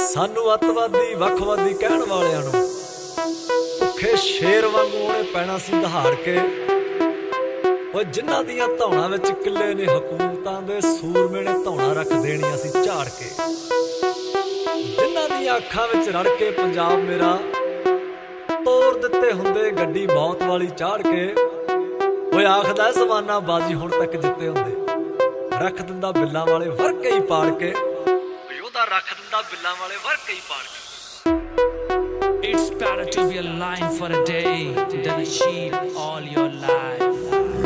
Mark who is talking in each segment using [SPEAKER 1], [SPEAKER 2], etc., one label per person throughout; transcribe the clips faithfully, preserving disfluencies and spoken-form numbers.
[SPEAKER 1] सानू अतवादी वखवादी कहण वालियां नूं भुखे शेर वांगू उहने पैना सी दहाड़ के। ओए जिन्हां दियां धौणां विच किले ने हुकूमतां दे सूरमे ने धौणां रख देणियां सी झाड़ के। जिन्हां दियां अखां विच रड़ के पंजाब मेरा तोड़ दित्ते हुंदे गड्डी मौत वाली चाड़ के। ओए आखदा जमाना बाजी हुण तक जित्ते हुंदे रख दिंदा बिल्लां वाले वरके ही पाड़ के। रख दिंदा बिल्लां वाले वरके ही पाड़ के।
[SPEAKER 2] It's better to be alive for a day than a sheep all your life.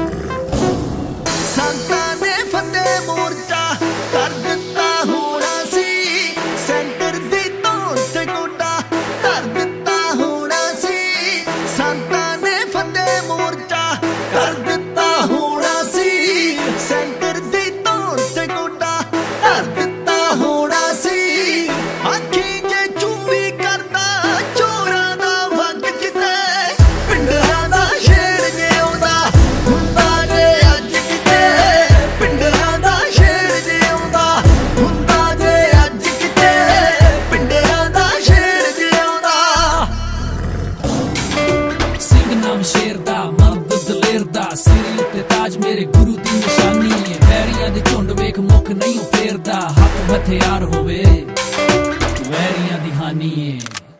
[SPEAKER 3] संतां ने फतेह मोर्चा कर दिता होना सी, सेंटर दी तौर ते गोडा कर दिता होना सी। संतां ने फतेह मोर्चा कर दिता होना सी, सेंटर दी तौर ते गोडा कर दिता होना सी। आखी जे चूवी करदा चोरां दा वंग किते, पिंडरां दा शेर जे आउंदा हुंदा जे अज किते। पिंडरां दा शेर जे आउंदा हुंदा जे अज किते, पिंडरां दा शेर जे आउंदा।
[SPEAKER 2] सिंह नाम शेर दा मर्द दलेर दा, सिर उत्ते ताज मेरे गुरु दी निशानी है। वैरियां दे झुंड वेख मुख नहीं फेरदा, हथ हथियार होवे वैरियां दी हानी है।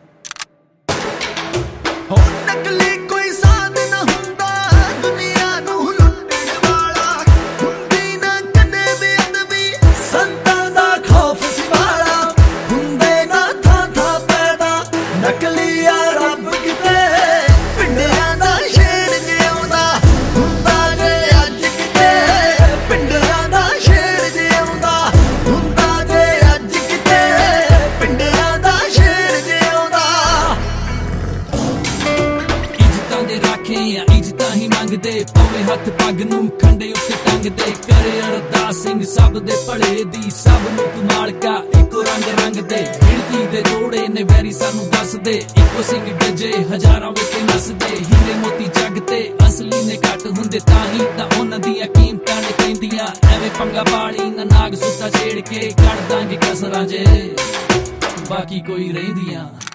[SPEAKER 3] हो नकली कोई साध ना हुंदा दुनिया नूं लुट्टण वाला, हुंदी ना कदे बेअदबी संतां दा खौफ सिवाला। हुंदे ना थां थां पैदा नकली आ रब किते, पिंडरां दा शेर जे आउंदा हुंदा जे अज किते। पिंडरां दा शेर जे आउंदा हुंदा जे अज किते, पिंडरां दा शेर जे आउंदा।
[SPEAKER 2] इज्जतां दे राखे आ इज्जतां ही मंगदे, पवे हथ पग नूं खंडे उत्ते टंगदे। करे अरदास सिंह सब दे भले दी, सब नूं तू मालका इको रंग रंग दे। गिणती दे जोड़े ने वैरी सानू दसदे, इको सिंह डजे हजारां विच नसदे। हीरे मोती जग ते असली ने घट हुंदे, ताही तां उन्हां दियां कीमतां ने पैंदियां। एवें पंगा पाली ना नाग सुत्ता छेड़ के, कढ दांगे कसरां जे बाकी कोई रहिंदियां।